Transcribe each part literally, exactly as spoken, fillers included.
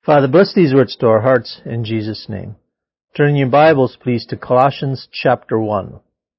Father, bless these words to our hearts in Jesus' name. Turn your Bibles, please, to Colossians chapter one.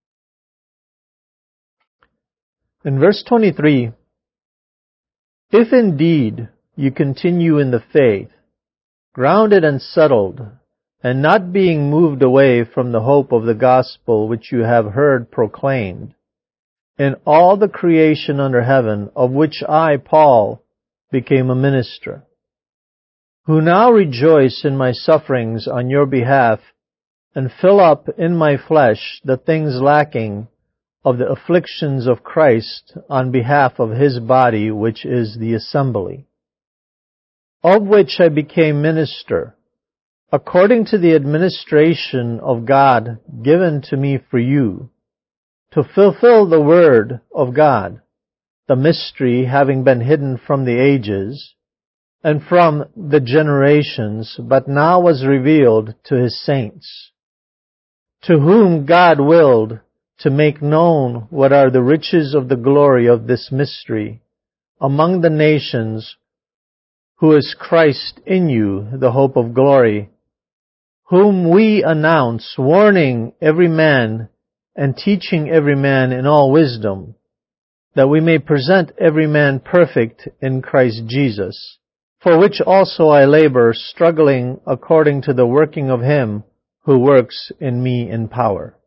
In verse twenty-three, if indeed you continue in the faith, grounded and settled, and not being moved away from the hope of the gospel which you have heard proclaimed, in all the creation under heaven, of which I, Paul, became a minister, who now rejoice in my sufferings on your behalf, and fill up in my flesh the things lacking of the afflictions of Christ on behalf of his body, which is the assembly, of which I became minister, according to the administration of God given to me for you, to fulfill the word of God, the mystery having been hidden from the ages, and from the generations, but now was revealed to his saints, to whom God willed to make known what are the riches of the glory of this mystery among the nations, who is Christ in you, the hope of glory, whom we announce, warning every man and teaching every man in all wisdom, that we may present every man perfect in Christ Jesus, for which also I labor, struggling according to the working of him who works in me in power.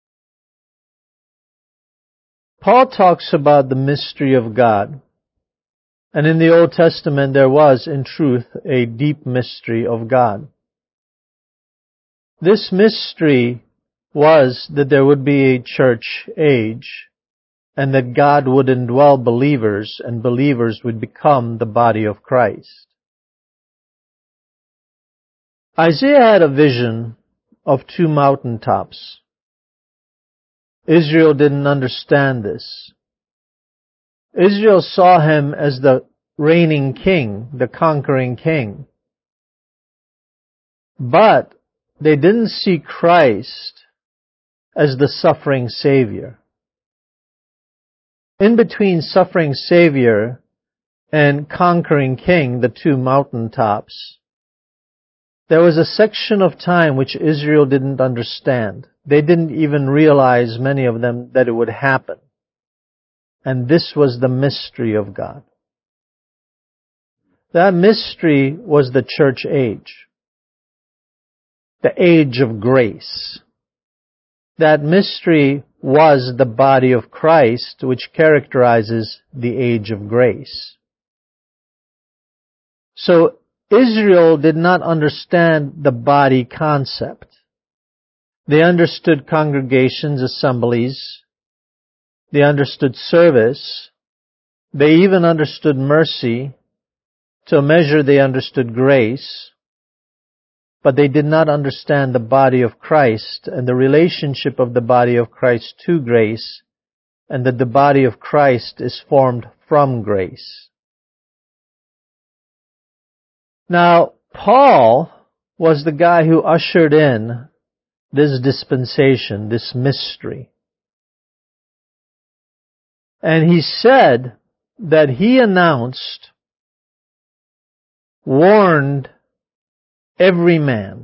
Paul talks about the mystery of God. And in the Old Testament there was, in truth, a deep mystery of God. This mystery was that there would be a church age, and that God would indwell believers, and believers would become the body of Christ. Isaiah had a vision of two mountaintops. Israel didn't understand this. Israel saw him as the reigning king, the conquering king. But they didn't see Christ as the suffering Savior. In between suffering Savior and conquering king, the two mountaintops, there was a section of time which Israel didn't understand. They didn't even realize, many of them, that it would happen. And this was the mystery of God. That mystery was the church age, the age of grace. That mystery was the body of Christ, which characterizes the age of grace. So Israel did not understand the body concept. They understood congregations, assemblies. They understood service. They even understood mercy. To a measure, they understood grace. But they did not understand the body of Christ and the relationship of the body of Christ to grace, and that the body of Christ is formed from grace. Now, Paul was the guy who ushered in this dispensation, this mystery. And he said that he announced, warned every man.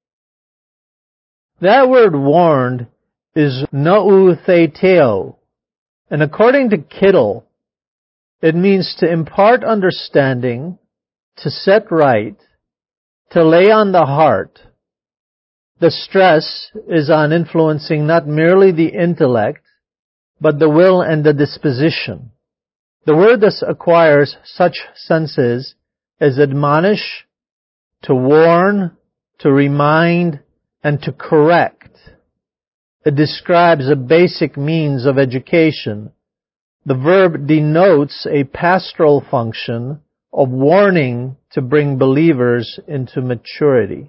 That word warned is noutheteo, and according to Kittel, it means to impart understanding, to set right, to lay on the heart. The stress is on influencing not merely the intellect, but the will and the disposition. The word thus acquires such senses as admonish, to warn, to remind, and to correct. It describes a basic means of education. The verb denotes a pastoral function of warning to bring believers into maturity.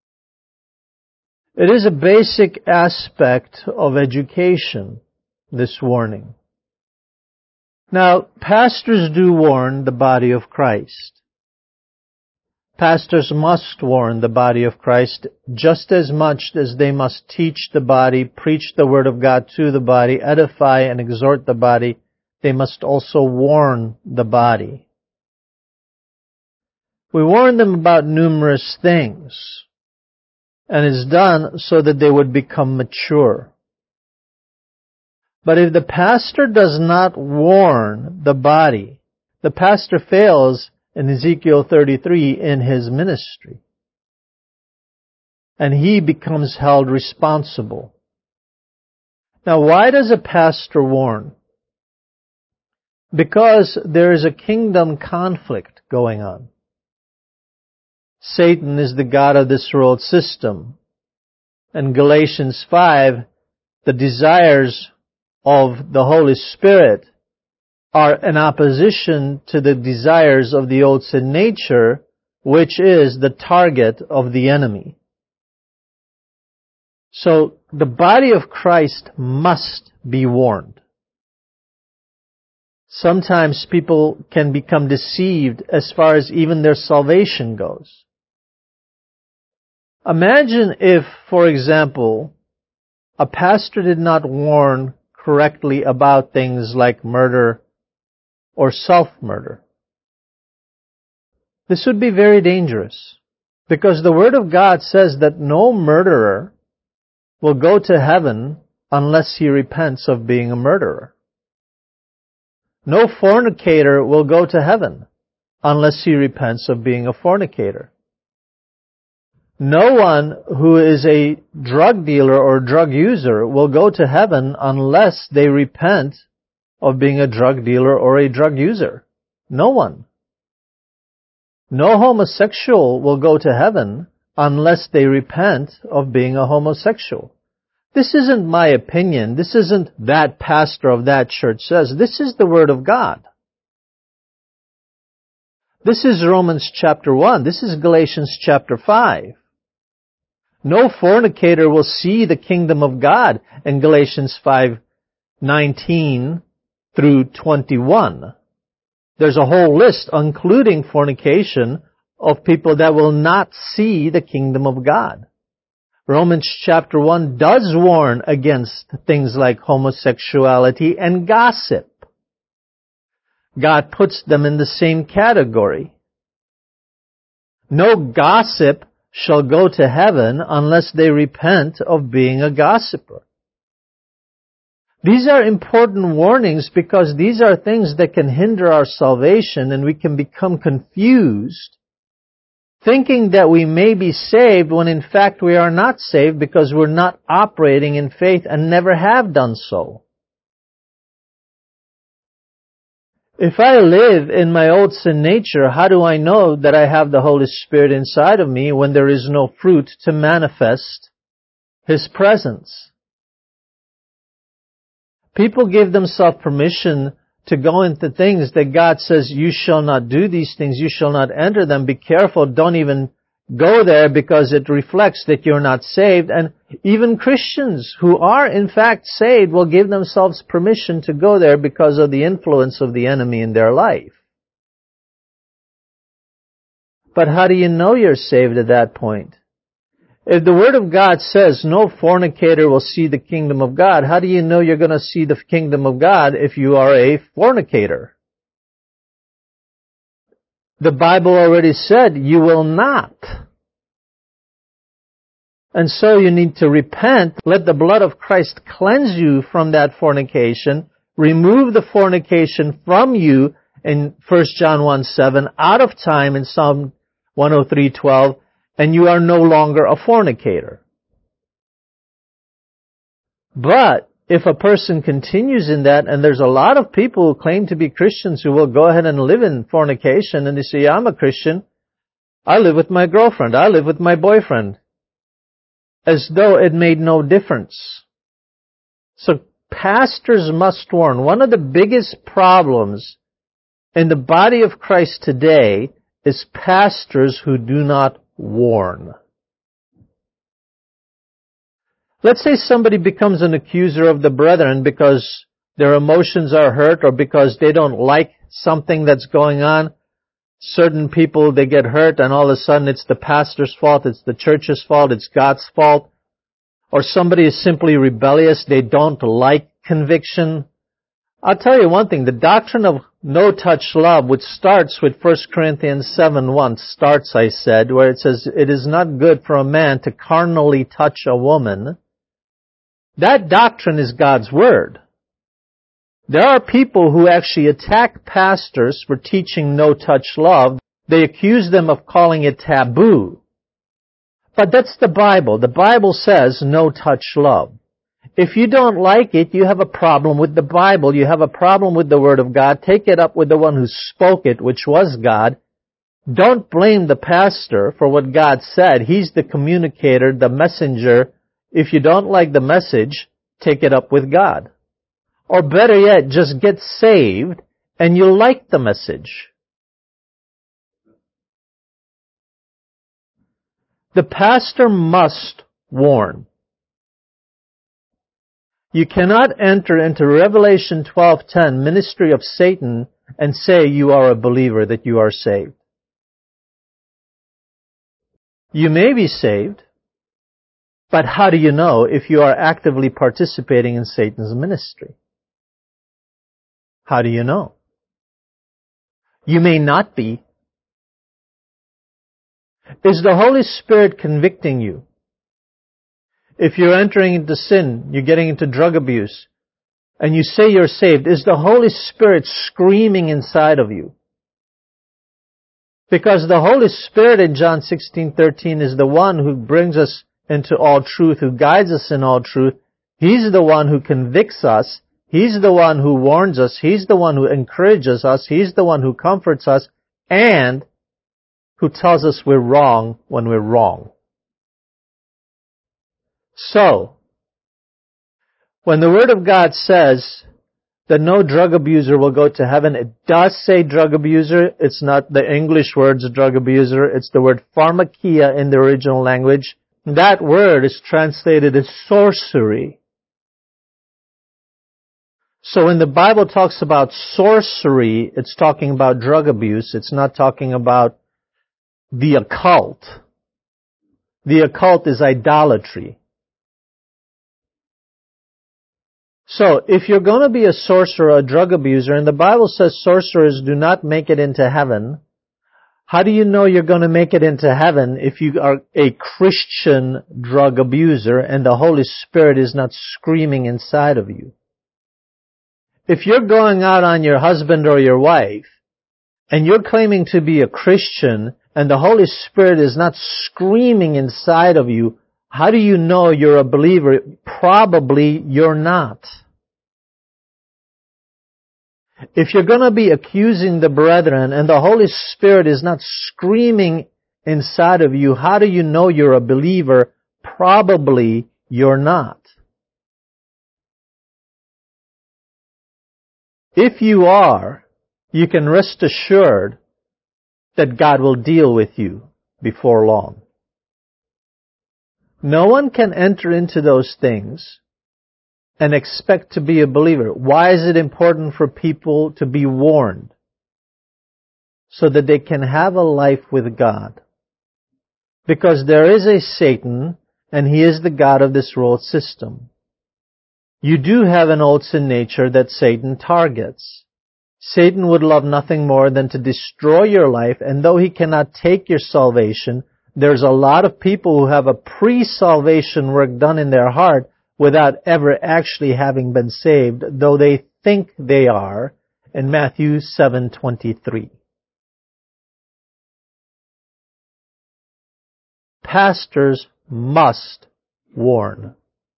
It is a basic aspect of education, this warning. Now, pastors do warn the body of Christ. Pastors must warn the body of Christ just as much as they must teach the body, preach the word of God to the body, edify and exhort the body. They must also warn the body. We warn them about numerous things, and it's done so that they would become mature. But if the pastor does not warn the body, the pastor fails in Ezekiel thirty-three in his ministry. And he becomes held responsible. Now, why does a pastor warn? Because there is a kingdom conflict going on. Satan is the god of this world system. In Galatians five, the desires of the Holy Spirit are in opposition to the desires of the old sin nature, which is the target of the enemy. So the body of Christ must be warned. Sometimes people can become deceived as far as even their salvation goes. Imagine if, for example, a pastor did not warn correctly about things like murder or self-murder. This would be very dangerous, because the Word of God says that no murderer will go to heaven unless he repents of being a murderer. No fornicator will go to heaven unless he repents of being a fornicator. No one who is a drug dealer or drug user will go to heaven unless they repent of being a drug dealer or a drug user. No one. No homosexual will go to heaven unless they repent of being a homosexual. This isn't my opinion. This isn't that pastor of that church says. This is the Word of God. This is Romans chapter one. This is Galatians chapter five. No fornicator will see the kingdom of God in Galatians five nineteen through twenty-one. There's a whole list, including fornication, of people that will not see the kingdom of God. Romans chapter one does warn against things like homosexuality and gossip. God puts them in the same category. No gossip shall go to heaven unless they repent of being a gossiper. These are important warnings because these are things that can hinder our salvation, and we can become confused thinking that we may be saved when in fact we are not saved because we're not operating in faith and never have done so. If I live in my old sin nature, how do I know that I have the Holy Spirit inside of me when there is no fruit to manifest His presence? People give themselves permission to go into things that God says, you shall not do these things, you shall not enter them, be careful, don't even go there because it reflects that you're not saved. And even Christians who are in fact saved will give themselves permission to go there because of the influence of the enemy in their life. But how do you know you're saved at that point? If the Word of God says no fornicator will see the kingdom of God, how do you know you're going to see the kingdom of God if you are a fornicator? The Bible already said you will not. And so you need to repent, let the blood of Christ cleanse you from that fornication, remove the fornication from you in First John one seven, out of time in Psalm one oh three twelve, and you are no longer a fornicator. But if a person continues in that, and there's a lot of people who claim to be Christians who will go ahead and live in fornication, and they say, yeah, I'm a Christian, I live with my girlfriend, I live with my boyfriend, as though it made no difference. So pastors must warn. One of the biggest problems in the body of Christ today is pastors who do not warn. Let's say somebody becomes an accuser of the brethren because their emotions are hurt or because they don't like something that's going on. Certain people, they get hurt and all of a sudden it's the pastor's fault, it's the church's fault, it's God's fault. Or somebody is simply rebellious, they don't like conviction. I'll tell you one thing, the doctrine of no-touch love, which starts with First Corinthians seven one, starts, I said, where it says, it is not good for a man to carnally touch a woman. That doctrine is God's Word. There are people who actually attack pastors for teaching no-touch love. They accuse them of calling it taboo. But that's the Bible. The Bible says no-touch love. If you don't like it, you have a problem with the Bible. You have a problem with the Word of God. Take it up with the one who spoke it, which was God. Don't blame the pastor for what God said. He's the communicator, the messenger. If you don't like the message, take it up with God. Or better yet, just get saved and you'll like the message. The pastor must warn. You cannot enter into Revelation twelve ten, ministry of Satan, and say you are a believer, that you are saved. You may be saved, but how do you know if you are actively participating in Satan's ministry? How do you know? You may not be. Is the Holy Spirit convicting you? If you're entering into sin, you're getting into drug abuse, and you say you're saved, is the Holy Spirit screaming inside of you? Because the Holy Spirit in John sixteen thirteen is the one who brings us into all truth, who guides us in all truth. He's the one who convicts us. He's the one who warns us. He's the one who encourages us. He's the one who comforts us, and who tells us we're wrong when we're wrong. So, when the Word of God says that no drug abuser will go to heaven, it does say drug abuser. It's not the English words drug abuser. It's the word pharmakia in the original language. That word is translated as sorcery. So when the Bible talks about sorcery, it's talking about drug abuse. It's not talking about the occult. The occult is idolatry. So, if you're going to be a sorcerer or a drug abuser, and the Bible says sorcerers do not make it into heaven, how do you know you're going to make it into heaven if you are a Christian drug abuser and the Holy Spirit is not screaming inside of you? If you're going out on your husband or your wife, and you're claiming to be a Christian, and the Holy Spirit is not screaming inside of you, how do you know you're a believer? Probably you're not. If you're going to be accusing the brethren and the Holy Spirit is not screaming inside of you, how do you know you're a believer? Probably you're not. If you are, you can rest assured that God will deal with you before long. No one can enter into those things and expect to be a believer. Why is it important for people to be warned? So that they can have a life with God. Because there is a Satan, and he is the God of this world system. You do have an old sin nature that Satan targets. Satan would love nothing more than to destroy your life, and though he cannot take your salvation, there's a lot of people who have a pre-salvation work done in their heart without ever actually having been saved, though they think they are, in Matthew seven twenty-three. Pastors must warn.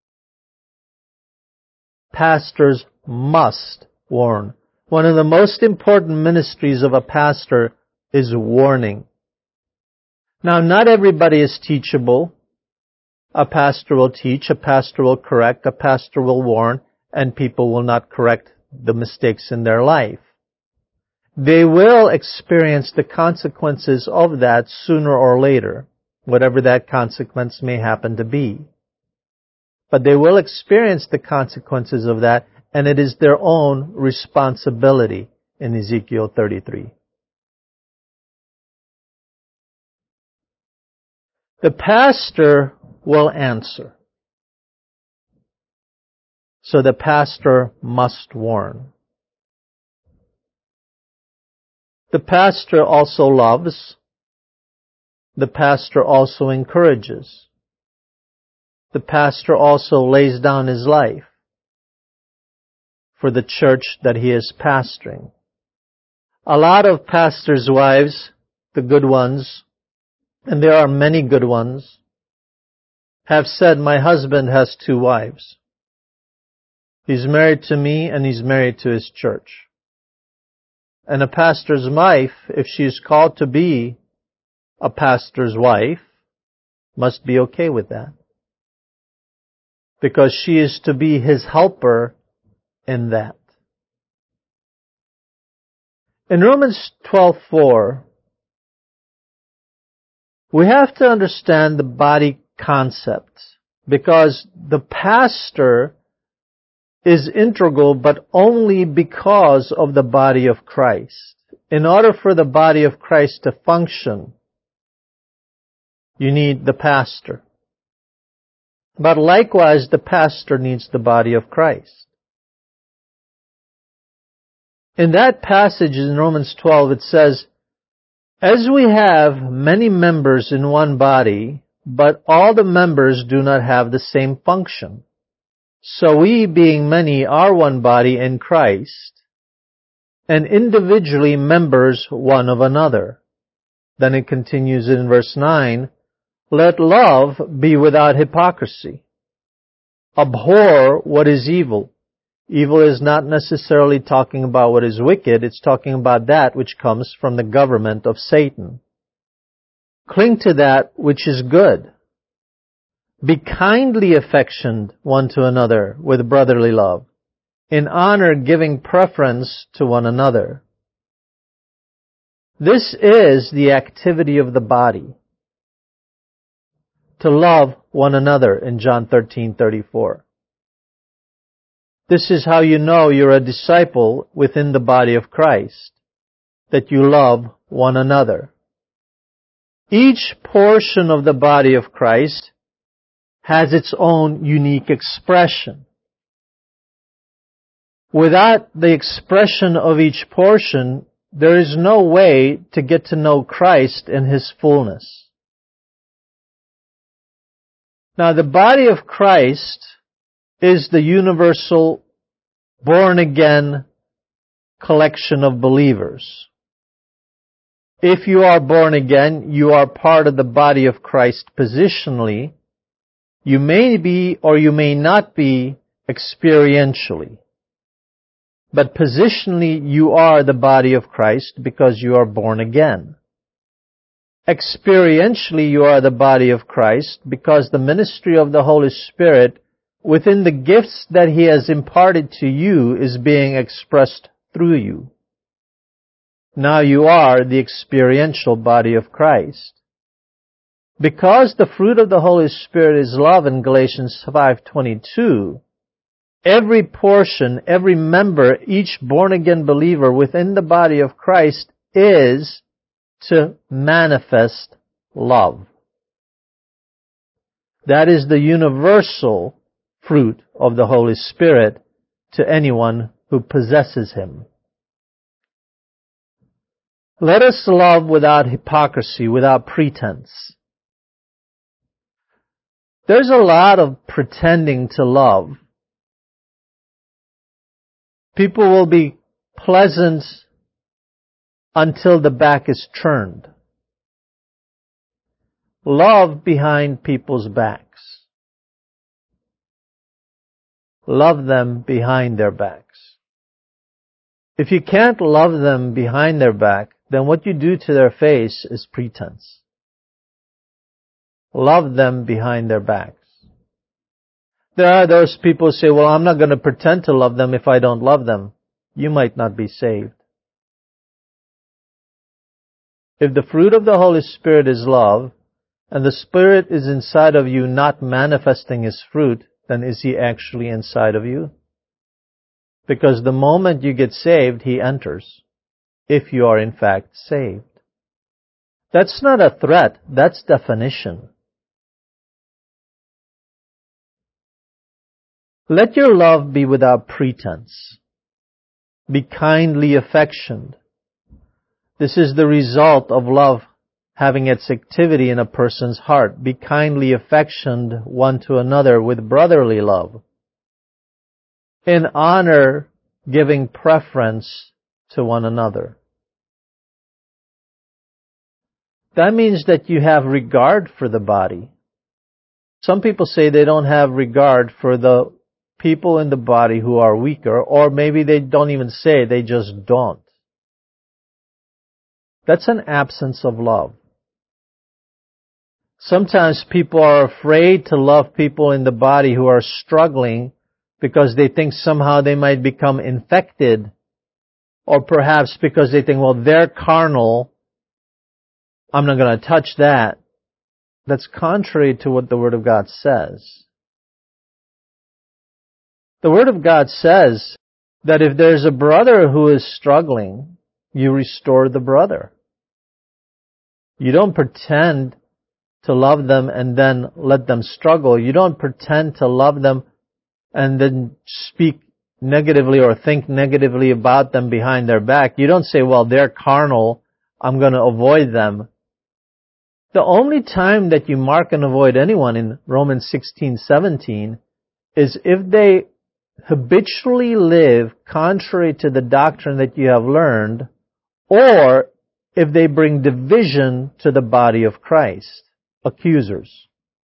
Pastors must warn. One of the most important ministries of a pastor is warning. Now, not everybody is teachable. A pastor will teach, a pastor will correct, a pastor will warn, and people will not correct the mistakes in their life. They will experience the consequences of that sooner or later, whatever that consequence may happen to be. But they will experience the consequences of that, and it is their own responsibility in Ezekiel thirty-three. The pastor will answer. So the pastor must warn. The pastor also loves. The pastor also encourages. The pastor also lays down his life for the church that he is pastoring. A lot of pastors' wives, the good ones, and there are many good ones, have said, my husband has two wives. He's married to me and he's married to his church. And a pastor's wife, if she's called to be a pastor's wife, must be okay with that. Because she is to be his helper in that. In Romans twelve four, we have to understand the body concept, because the pastor is integral, but only because of the body of Christ. In order for the body of Christ to function, you need the pastor. But likewise, the pastor needs the body of Christ. In that passage in Romans twelve, it says, as we have many members in one body, but all the members do not have the same function. So we, being many, are one body in Christ, and individually members one of another. Then it continues in verse nine, let love be without hypocrisy. Abhor what is evil. Evil is not necessarily talking about what is wicked, it's talking about that which comes from the government of Satan. Cling to that which is good. Be kindly affectioned one to another with brotherly love, in honor giving preference to one another. This is the activity of the body, to love one another in John thirteen thirty-four. This is how you know you're a disciple within the body of Christ, that you love one another. Each portion of the body of Christ has its own unique expression. Without the expression of each portion, there is no way to get to know Christ in His fullness. Now, the body of Christ is the universal born-again collection of believers. If you are born again, you are part of the body of Christ positionally. You may be or you may not be experientially. But positionally, you are the body of Christ because you are born again. Experientially, you are the body of Christ because the ministry of the Holy Spirit within the gifts that He has imparted to you is being expressed through you. Now you are the experiential body of Christ. Because the fruit of the Holy Spirit is love in Galatians five twenty-two, every portion, every member, each born-again believer within the body of Christ is to manifest love. That is the universal fruit of the Holy Spirit to anyone who possesses Him. Let us love without hypocrisy, without pretense. There's a lot of pretending to love. People will be pleasant until the back is turned. Love behind people's backs. Love them behind their backs. If you can't love them behind their back, then what you do to their face is pretense. Love them behind their backs. There are those people who say, well, I'm not going to pretend to love them if I don't love them. You might not be saved. If the fruit of the Holy Spirit is love, and the Spirit is inside of you not manifesting His fruit, then is He actually inside of you? Because the moment you get saved, He enters, if you are in fact saved. That's not a threat, that's definition. Let your love be without pretense. Be kindly affectioned. This is the result of love having its activity in a person's heart. Be kindly affectioned one to another with brotherly love. In honor, giving preference to one another. That means that you have regard for the body. Some people say they don't have regard for the people in the body who are weaker, or maybe they don't even say, they just don't. That's an absence of love. Sometimes people are afraid to love people in the body who are struggling because they think somehow they might become infected, or perhaps because they think, well, they're carnal, I'm not going to touch that. That's contrary to what the Word of God says. The Word of God says that if there's a brother who is struggling, you restore the brother. You don't pretend to love them and then let them struggle. You don't pretend to love them and then speak negatively or think negatively about them behind their back. You don't say, well, they're carnal, I'm going to avoid them. The only time that you mark and avoid anyone in Romans sixteen seventeen is if they habitually live contrary to the doctrine that you have learned, or if they bring division to the body of Christ. Accusers.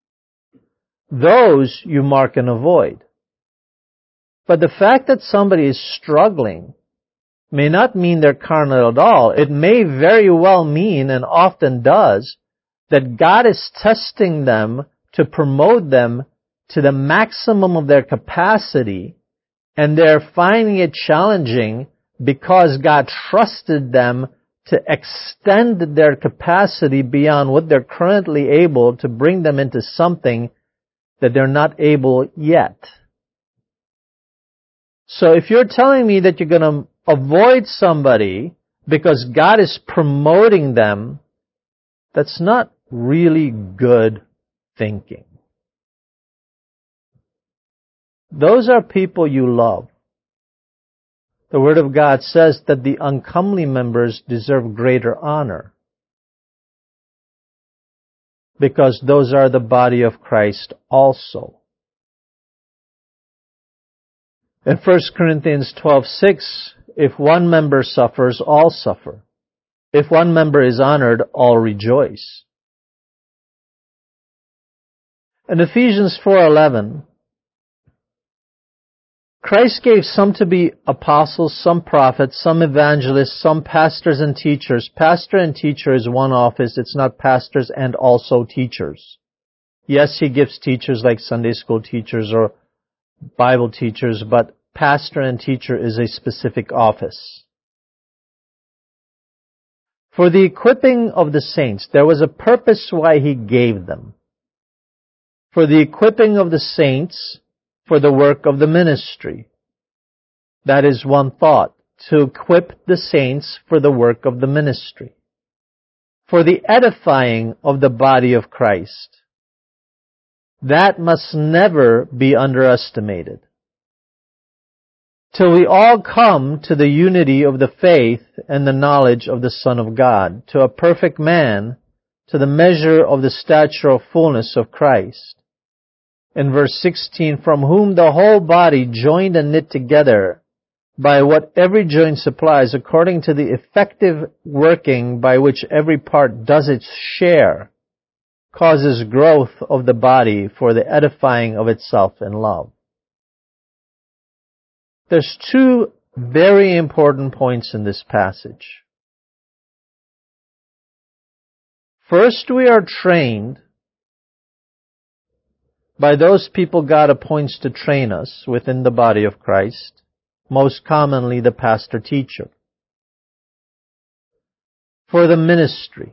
Those you mark and avoid. But the fact that somebody is struggling may not mean they're carnal at all. It may very well mean, and often does, that God is testing them to promote them to the maximum of their capacity, and they're finding it challenging because God trusted them to extend their capacity beyond what they're currently able, to bring them into something that they're not able yet. So if you're telling me that you're going to avoid somebody because God is promoting them, that's not really good thinking. Those are people you love. The Word of God says that the uncomely members deserve greater honor, because those are the body of Christ also. In First Corinthians twelve six, if one member suffers, all suffer. If one member is honored, all rejoice. In Ephesians four eleven, Christ gave some to be apostles, some prophets, some evangelists, some pastors and teachers. Pastor and teacher is one office. It's not pastors and also teachers. Yes, He gives teachers like Sunday school teachers or Bible teachers, but pastor and teacher is a specific office. For the equipping of the saints, there was a purpose why He gave them. For the equipping of the saints, for the work of the ministry. That is one thought, to equip the saints for the work of the ministry. For the edifying of the body of Christ. That must never be underestimated. Till we all come to the unity of the faith and the knowledge of the Son of God, to a perfect man, to the measure of the stature of fullness of Christ. In verse sixteen, from whom the whole body, joined and knit together by what every joint supplies, according to the effective working by which every part does its share, causes growth of the body for the edifying of itself in love. There's two very important points in this passage. First, we are trained by those people God appoints to train us within the body of Christ, most commonly the pastor-teacher, for the ministry,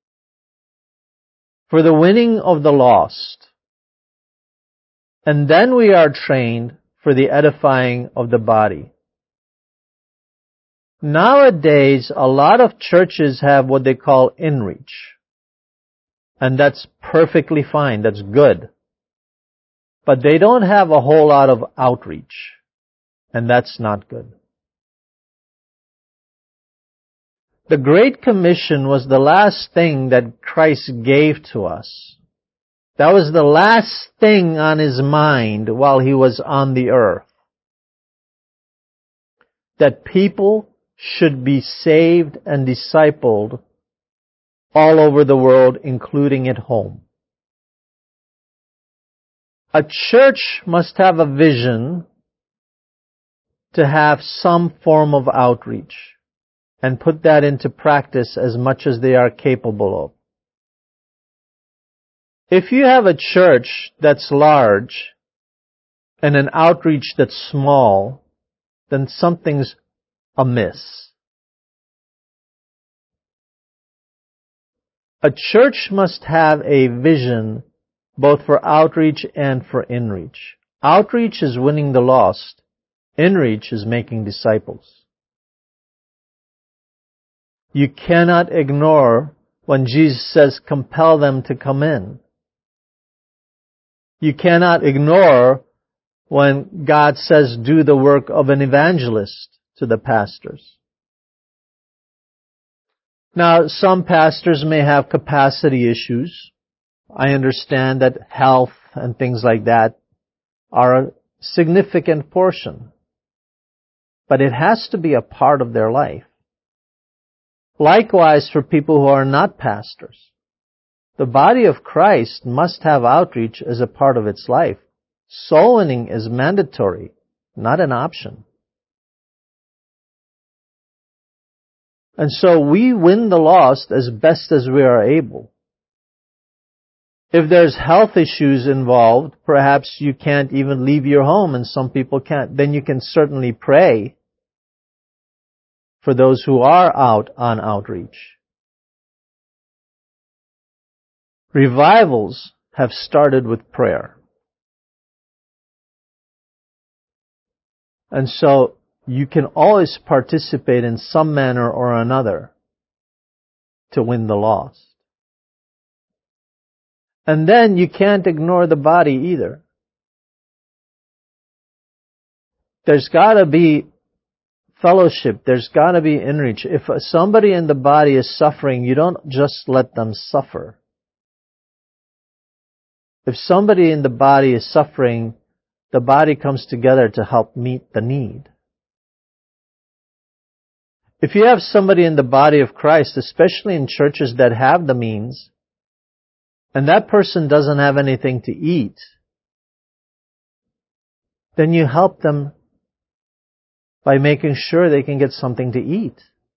for the winning of the lost. And then we are trained for the edifying of the body. Nowadays, a lot of churches have what they call inreach. And that's perfectly fine, that's good. But they don't have a whole lot of outreach. And that's not good. The Great Commission was the last thing that Christ gave to us. That was the last thing on His mind while He was on the earth. That people should be saved and discipled all over the world, including at home. A church must have a vision to have some form of outreach and put that into practice as much as they are capable of. If you have a church that's large and an outreach that's small, then something's amiss. A church must have a vision both for outreach and for inreach. Outreach is winning the lost. Inreach is making disciples. You cannot ignore when Jesus says, compel them to come in. You cannot ignore when God says, do the work of an evangelist to the pastors. Now, some pastors may have capacity issues. I understand that health and things like that are a significant portion. But it has to be a part of their life. Likewise, for people who are not pastors, the body of Christ must have outreach as a part of its life. Soul winning is mandatory, not an option. And so we win the lost as best as we are able. If there's health issues involved, perhaps you can't even leave your home, and some people can't, then you can certainly pray for those who are out on outreach. Revivals have started with prayer. And so you can always participate in some manner or another to win the lost. And then you can't ignore the body either. There's got to be fellowship. There's got to be inreach. If somebody in the body is suffering, you don't just let them suffer. If somebody in the body is suffering, the body comes together to help meet the need. If you have somebody in the body of Christ, especially in churches that have the means, and that person doesn't have anything to eat, then you help them by making sure they can get something to eat.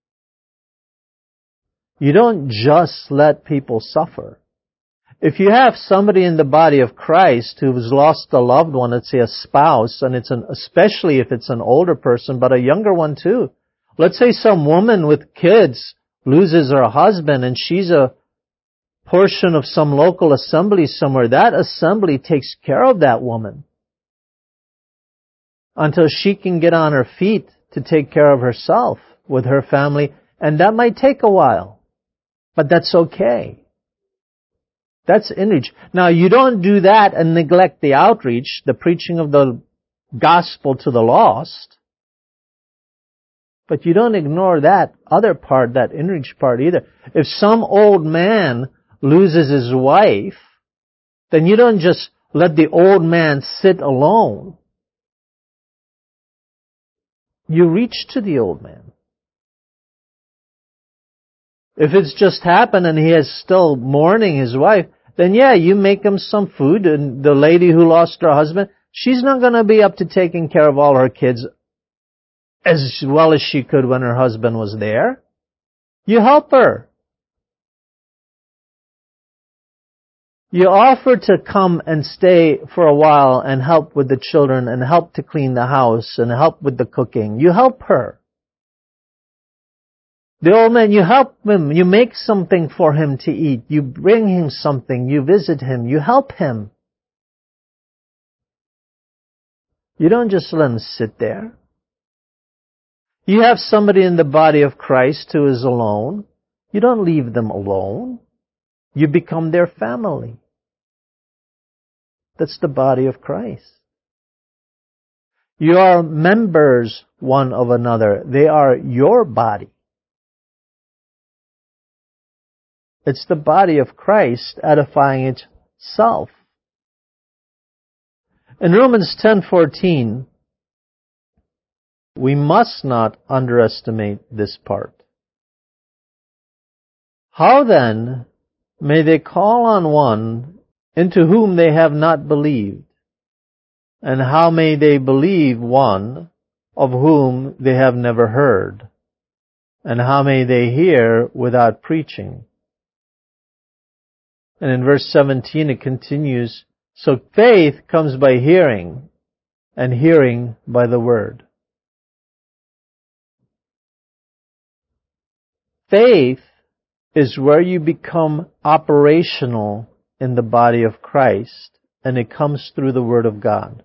You don't just let people suffer. If you have somebody in the body of Christ who has lost a loved one, let's say a spouse, and it's an, especially if it's an older person, but a younger one too. Let's say some woman with kids loses her husband and she's a portion of some local assembly somewhere. That assembly takes care of that woman until she can get on her feet to take care of herself with her family. And that might take a while, but that's okay. That's inreach. Now, you don't do that and neglect the outreach, the preaching of the gospel to the lost. But you don't ignore that other part, that inreach part either. If some old man loses his wife, then you don't just let the old man sit alone. You reach to the old man. If it's just happened and he is still mourning his wife, then yeah, you make him some food, and the lady who lost her husband, she's not going to be up to taking care of all her kids as well as she could when her husband was there. You help her. You offer to come and stay for a while and help with the children and help to clean the house and help with the cooking. You help her. The old man, you help him. You make something for him to eat. You bring him something. You visit him. You help him. You don't just let him sit there. You have somebody in the body of Christ who is alone. You don't leave them alone. You become their family. That's the body of Christ. You are members one of another. They are your body. It's the body of Christ edifying itself. In Romans ten fourteen, we must not underestimate this part. How then may they call on one into whom they have not believed? And how may they believe one of whom they have never heard? And how may they hear without preaching? And in verse seventeen it continues, so faith comes by hearing, and hearing by the word. Faith is where you become operational in the body of Christ, and it comes through the Word of God.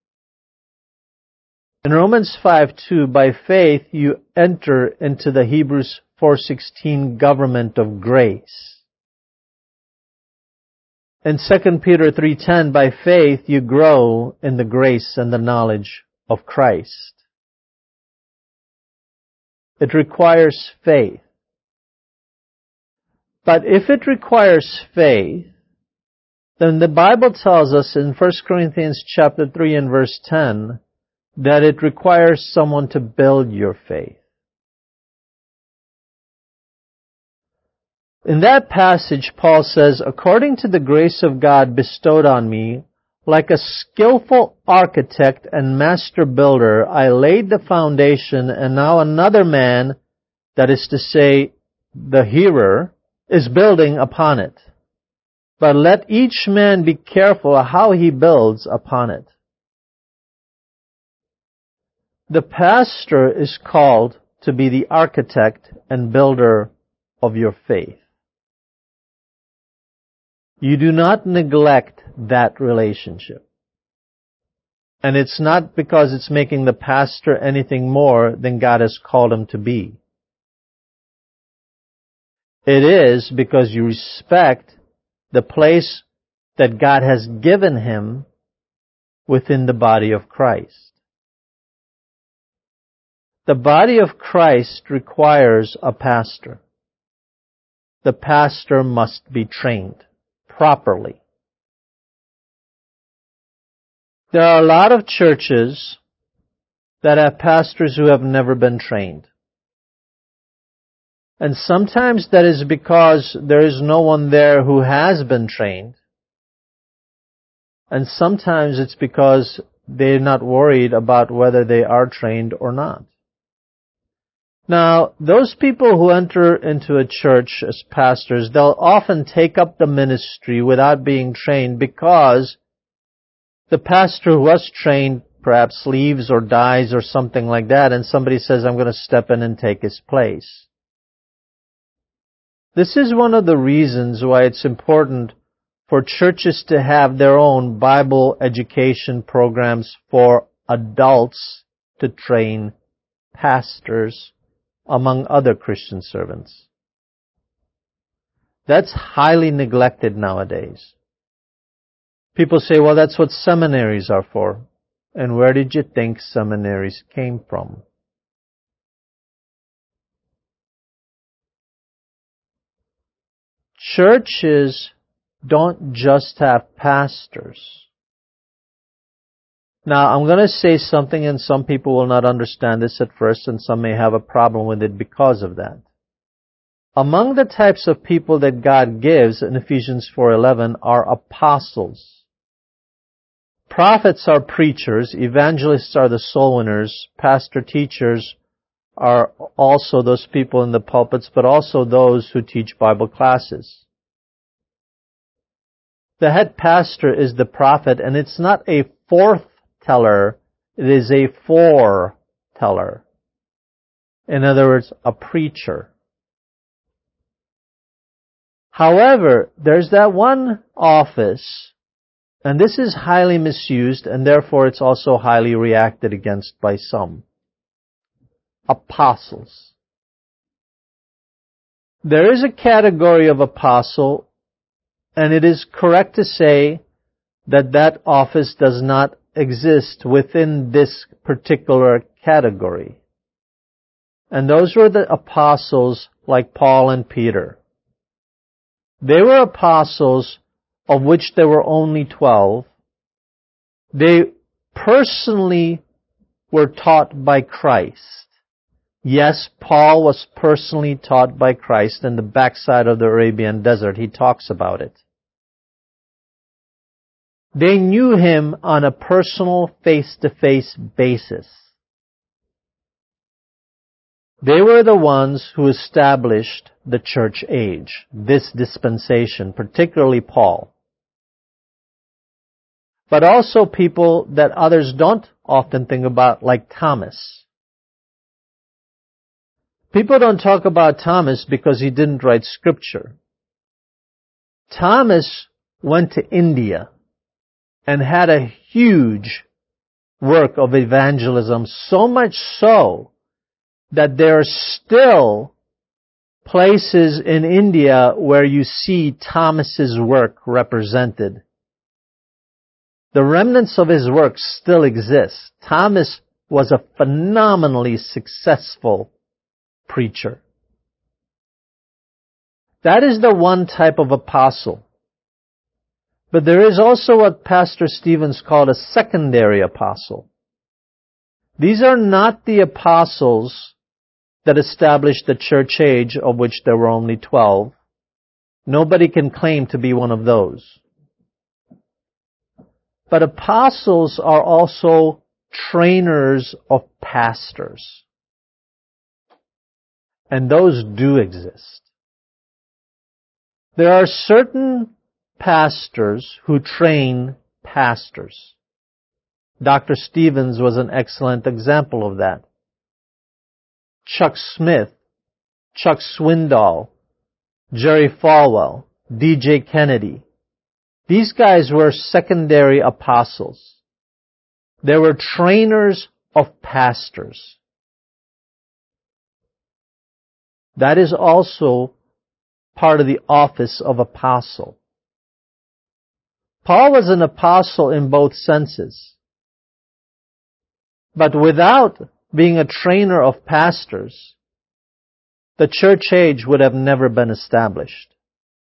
In Romans five two, by faith you enter into the Hebrews four sixteen government of grace. In Second Peter three ten, by faith you grow in the grace and the knowledge of Christ. It requires faith. But if it requires faith, then the Bible tells us in First Corinthians chapter three and verse ten that it requires someone to build your faith. In that passage, Paul says, according to the grace of God bestowed on me, like a skillful architect and master builder, I laid the foundation, and now another man, that is to say, the hearer, is building upon it. But let each man be careful how he builds upon it. The pastor is called to be the architect and builder of your faith. You do not neglect that relationship. And it's not because it's making the pastor anything more than God has called him to be. It is because you respect the place that God has given him within the body of Christ. The body of Christ requires a pastor. The pastor must be trained properly. There are a lot of churches that have pastors who have never been trained. And sometimes that is because there is no one there who has been trained. And sometimes it's because they're not worried about whether they are trained or not. Now, those people who enter into a church as pastors, they'll often take up the ministry without being trained because the pastor who was trained perhaps leaves or dies or something like that, and somebody says, I'm going to step in and take his place. This is one of the reasons why it's important for churches to have their own Bible education programs for adults to train pastors, among other Christian servants. That's highly neglected nowadays. People say, well, that's what seminaries are for. And where did you think seminaries came from? Churches don't just have pastors. Now, I'm going to say something, and some people will not understand this at first, and some may have a problem with it because of that. Among the types of people that God gives in Ephesians four eleven are apostles. Prophets are preachers, evangelists are the soul winners, pastor teachers are also those people in the pulpits, but also those who teach Bible classes. The head pastor is the prophet, and it's not a fourth teller, it is a foreteller. In other words, a preacher. However, there's that one office, and this is highly misused, and therefore it's also highly reacted against by some. Apostles. There is a category of apostle, and it is correct to say that that office does not exist within this particular category. And those were the apostles like Paul and Peter. They were apostles, of which there were only twelve. They personally were taught by Christ. Yes, Paul was personally taught by Christ in the backside of the Arabian desert. He talks about it. They knew him on a personal, face-to-face basis. They were the ones who established the church age, this dispensation, particularly Paul. But also people that others don't often think about, like Thomas. People don't talk about Thomas because he didn't write scripture. Thomas went to India and had a huge work of evangelism, so much so that there are still places in India where you see Thomas's work represented. The remnants of his work still exist. Thomas was a phenomenally successful preacher. That is the one type of apostle. But there is also what Pastor Stevens called a secondary apostle. These are not the apostles that established the church age, of which there were only twelve. Nobody can claim to be one of those. But apostles are also trainers of pastors. And those do exist. There are certain pastors who train pastors. Doctor Stevens was an excellent example of that. Chuck Smith, Chuck Swindoll, Jerry Falwell, D J Kennedy. These guys were secondary apostles. They were trainers of pastors. That is also part of the office of apostle. Paul was an apostle in both senses. But without being a trainer of pastors, the church age would have never been established.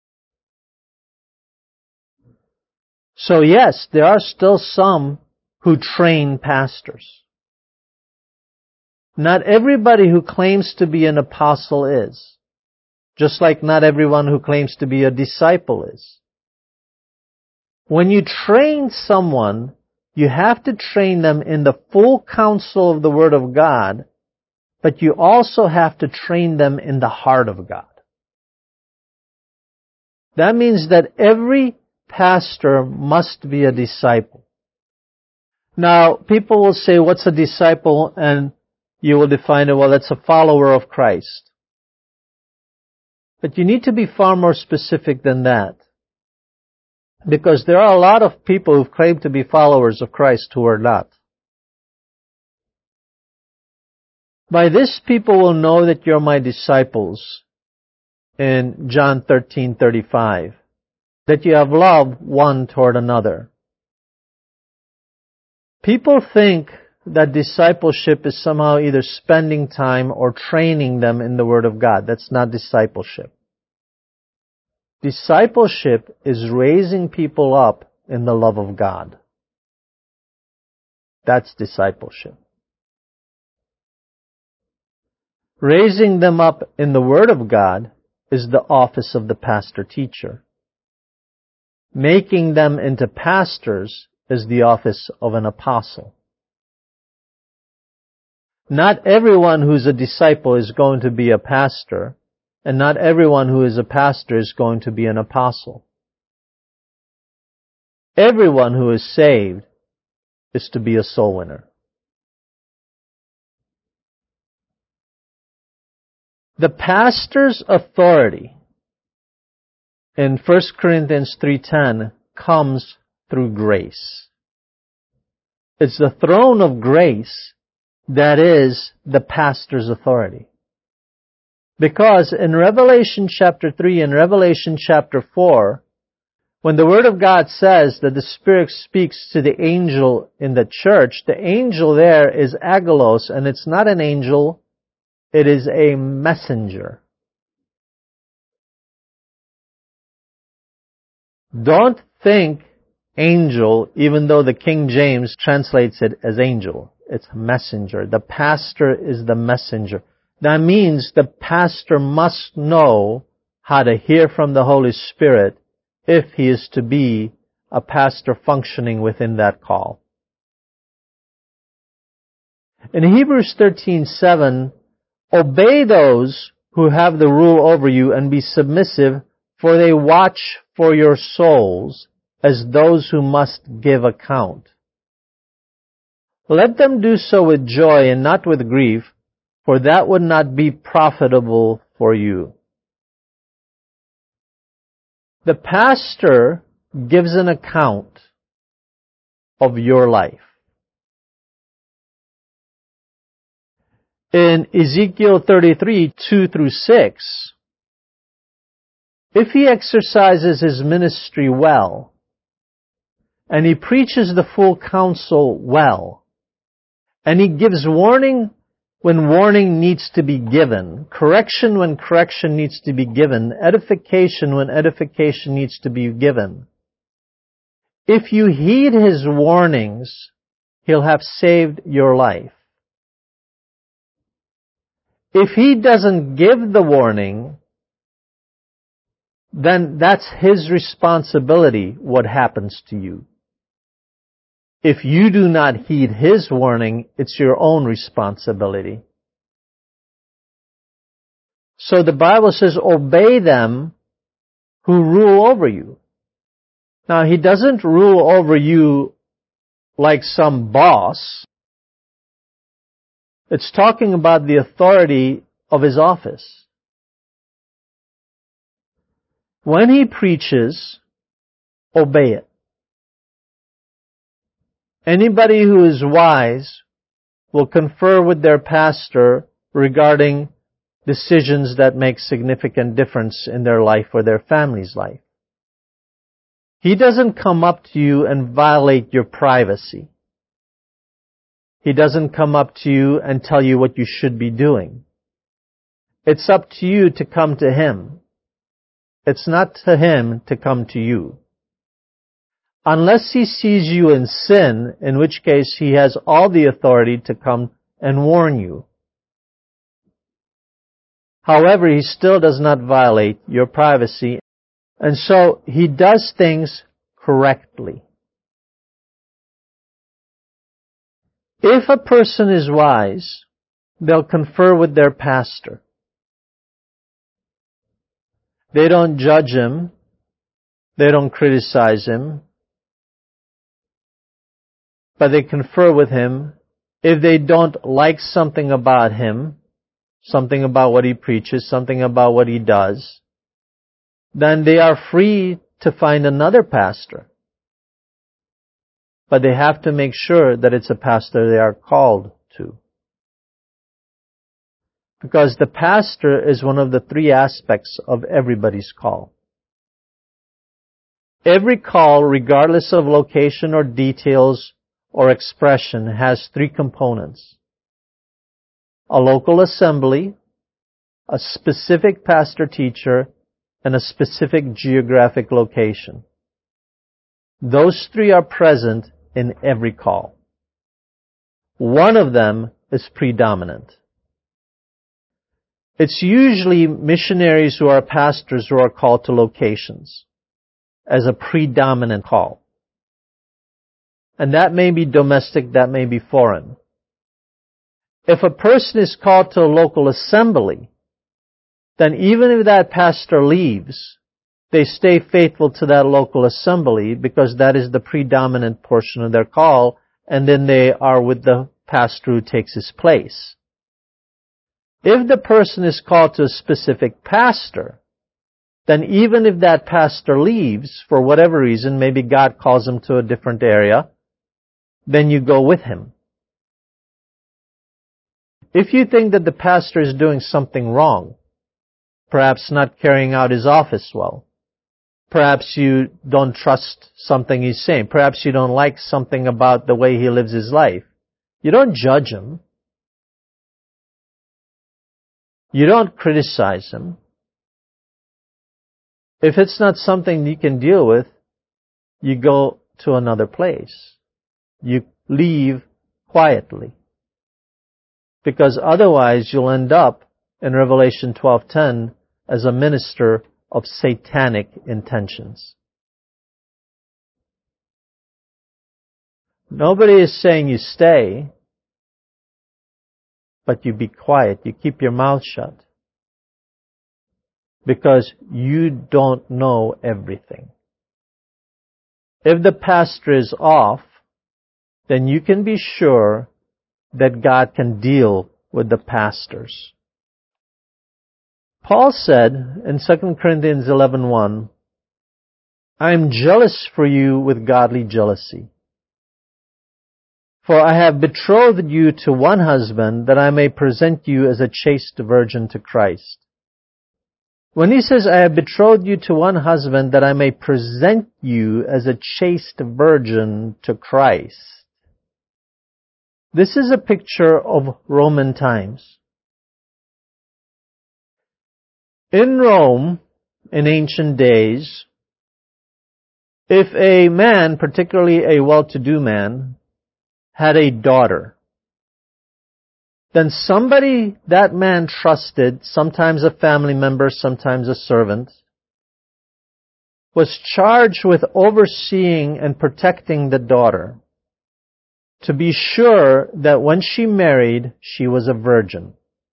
So yes, there are still some who train pastors. Not everybody who claims to be an apostle is. Just like not everyone who claims to be a disciple is. When you train someone, you have to train them in the full counsel of the Word of God, but you also have to train them in the heart of God. That means that every pastor must be a disciple. Now, people will say, what's a disciple? And you will define it, well, it's a follower of Christ. But you need to be far more specific than that. Because there are a lot of people who claim to be followers of Christ who are not. By this people will know that you're my disciples, in John thirteen thirty-five, that you have love one toward another. People think that discipleship is somehow either spending time or training them in the Word of God. That's not discipleship. Discipleship is raising people up in the love of God. That's discipleship. Raising them up in the Word of God is the office of the pastor-teacher. Making them into pastors is the office of an apostle. Not everyone who's a disciple is going to be a pastor, and not everyone who is a pastor is going to be an apostle. Everyone who is saved is to be a soul winner. The pastor's authority in First Corinthians three ten comes through grace. It's the throne of grace that is the pastor's authority. Because in Revelation chapter three and Revelation chapter four, when the Word of God says that the Spirit speaks to the angel in the church, the angel there is Angelos, and it's not an angel, it is a messenger. Don't think angel, even though the King James translates it as angel. It's messenger. The pastor is the messenger. That means the pastor must know how to hear from the Holy Spirit if he is to be a pastor functioning within that call. In Hebrews thirteen seven, obey those who have the rule over you and be submissive, for they watch for your souls as those who must give account. Let them do so with joy and not with grief, for that would not be profitable for you. The pastor gives an account of your life. In Ezekiel thirty-three, two through six, if he exercises his ministry well, and he preaches the full counsel well, and he gives warning when warning needs to be given, correction when correction needs to be given, edification when edification needs to be given, if you heed his warnings, he'll have saved your life. If he doesn't give the warning, then that's his responsibility what happens to you. If you do not heed his warning, it's your own responsibility. So the Bible says, obey them who rule over you. Now, he doesn't rule over you like some boss. It's talking about the authority of his office. When he preaches, obey it. Anybody who is wise will confer with their pastor regarding decisions that make significant difference in their life or their family's life. He doesn't come up to you and violate your privacy. He doesn't come up to you and tell you what you should be doing. It's up to you to come to him. It's not to him to come to you. Unless he sees you in sin, in which case he has all the authority to come and warn you. However, he still does not violate your privacy, and so he does things correctly. If a person is wise, they'll confer with their pastor. They don't judge him. They don't criticize him. But they confer with him. If they don't like something about him, something about what he preaches, something about what he does, then they are free to find another pastor. But they have to make sure that it's a pastor they are called to. Because the pastor is one of the three aspects of everybody's call. Every call, regardless of location or details or expression, has three components. A local assembly, a specific pastor-teacher, and a specific geographic location. Those three are present in every call. One of them is predominant. It's usually missionaries who are pastors who are called to locations as a predominant call. And that may be domestic, that may be foreign. If a person is called to a local assembly, then even if that pastor leaves, they stay faithful to that local assembly because that is the predominant portion of their call, and then they are with the pastor who takes his place. If the person is called to a specific pastor, then even if that pastor leaves, for whatever reason, maybe God calls him to a different area, then you go with him. If you think that the pastor is doing something wrong, perhaps not carrying out his office well, perhaps you don't trust something he's saying, perhaps you don't like something about the way he lives his life, you don't judge him. You don't criticize him. If it's not something you can deal with, you go to another place. You leave quietly. Because otherwise you'll end up in Revelation twelve ten as a minister of satanic intentions. Nobody is saying you stay, but you be quiet. You keep your mouth shut. Because you don't know everything. If the pastor is off, then you can be sure that God can deal with the pastors. Paul said in Second Corinthians eleven one, I am jealous for you with godly jealousy. For I have betrothed you to one husband, that I may present you as a chaste virgin to Christ. When he says, I have betrothed you to one husband, that I may present you as a chaste virgin to Christ, this is a picture of Roman times. In Rome, in ancient days, if a man, particularly a well-to-do man, had a daughter, then somebody that man trusted, sometimes a family member, sometimes a servant, was charged with overseeing and protecting the daughter, to be sure that when she married, she was a virgin.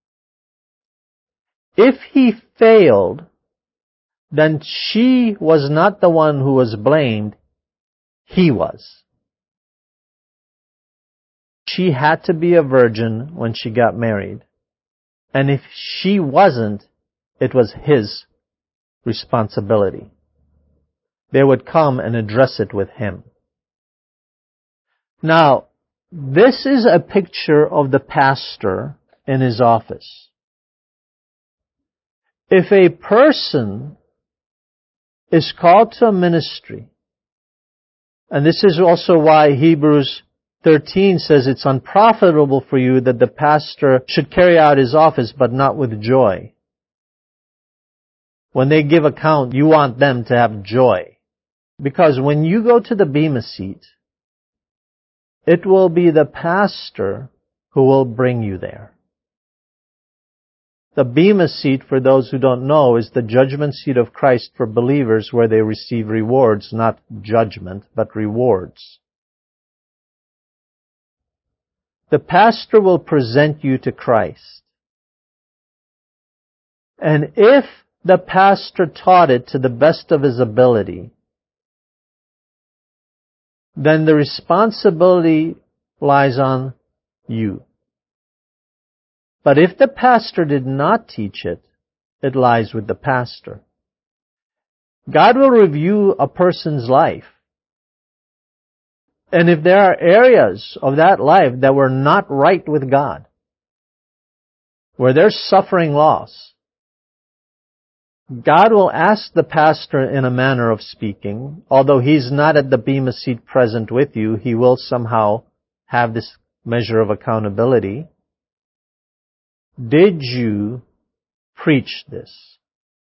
If he failed, then she was not the one who was blamed, he was. She had to be a virgin when she got married. And if she wasn't, it was his responsibility. They would come and address it with him. Now, this is a picture of the pastor in his office. If a person is called to a ministry, and this is also why Hebrews thirteen says it's unprofitable for you that the pastor should carry out his office, but not with joy. When they give account, you want them to have joy. Because when you go to the bema seat, it will be the pastor who will bring you there. The bema seat, for those who don't know, is the judgment seat of Christ for believers, where they receive rewards, not judgment, but rewards. The pastor will present you to Christ. And if the pastor taught it to the best of his ability, then the responsibility lies on you. But if the pastor did not teach it, it lies with the pastor. God will review a person's life. And if there are areas of that life that were not right with God, where there's suffering loss, God will ask the pastor in a manner of speaking, although he's not at the bema seat present with you, he will somehow have this measure of accountability. Did you preach this?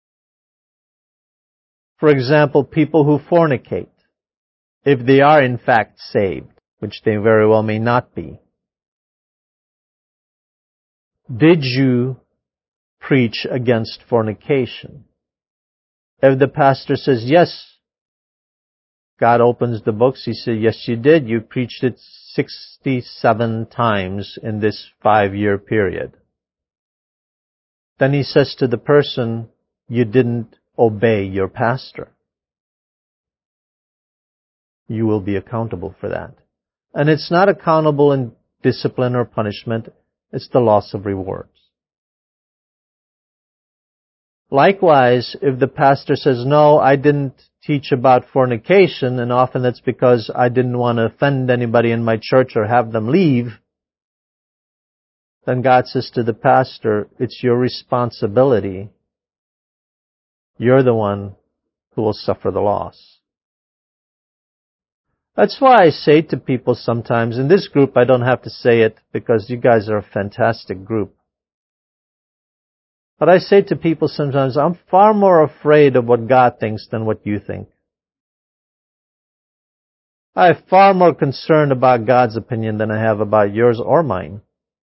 For example, people who fornicate, if they are in fact saved, which they very well may not be. Did you preach against fornication? If the pastor says, yes, God opens the books, he says, yes, you did. You preached it sixty-seven times in this five-year period. Then he says to the person, you didn't obey your pastor. You will be accountable for that. And it's not accountable in discipline or punishment. It's the loss of rewards. Likewise, if the pastor says, no, I didn't teach about fornication, and often that's because I didn't want to offend anybody in my church or have them leave, then God says to the pastor, it's your responsibility. You're the one who will suffer the loss. That's why I say to people sometimes, in this group I don't have to say it because you guys are a fantastic group. But I say to people sometimes, I'm far more afraid of what God thinks than what you think. I'm far more concerned about God's opinion than I have about yours or mine.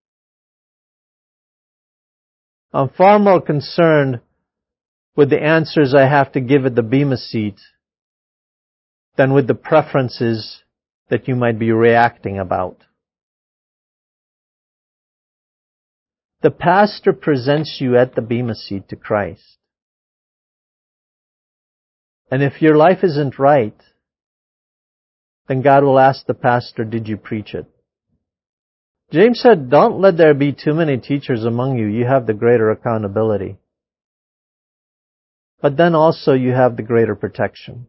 I'm far more concerned with the answers I have to give at the Bema seat than with the preferences that you might be reacting about. The pastor presents you at the Bema seat to Christ. And if your life isn't right, then God will ask the pastor, did you preach it? James said, don't let there be too many teachers among you. You have the greater accountability. But then also you have the greater protection.